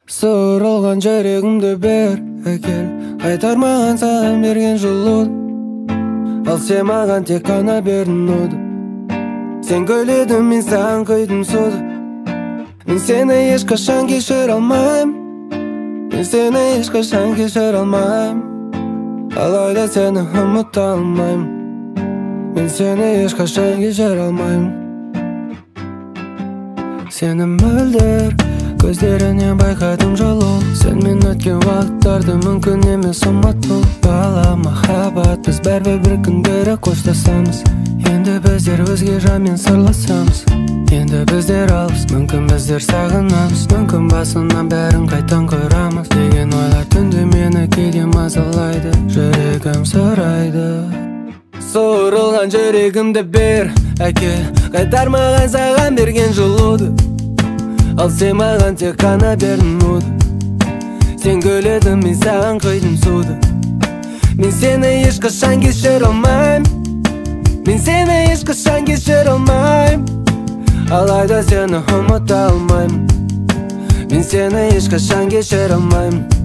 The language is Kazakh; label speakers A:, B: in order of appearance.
A: Суырылған жүрегімді бер әкел, қайтармаған саған берген жылуды. Ал сен маған тек қана бердің уды. Сен күледің, мен саған құйдым суды. Мен сені ешқашан кешіре алмайм. Мен сені ешқашан кешіре алмайм. Алайда сені ұмыта алмайм. Мен сені ешқашан кешіре алмайм. Сені мөлдір көздерінен байқадым жылу. Сенмен өткен уақыттарды мүмкін емес ұмыту. Бала махаббат, біз бәрібір бір күндері қоштасамыз. Енді біздер өзге жанмен сырласамыз. Енді біздер алыс, мүмкін біздер сағынамыз. Мүмкін басынан бәрін қайтан құрамыз. Деген ойлар түнде мені кейде мазалайды. Жүрегім сұрайды. Суырылған жүрегімді бер әкел, қайтармаған саған берген жылуды. Ал сен маған тек қана бердің уды. Сен күледің, мен саған құйдым суды. Мен сені ешқашан кешіре алмайм. Мен сені ешқашан кешіре алмайм. Алайда сені ұмыта алмайм. Мен сені ешқашан кешіре алмайм.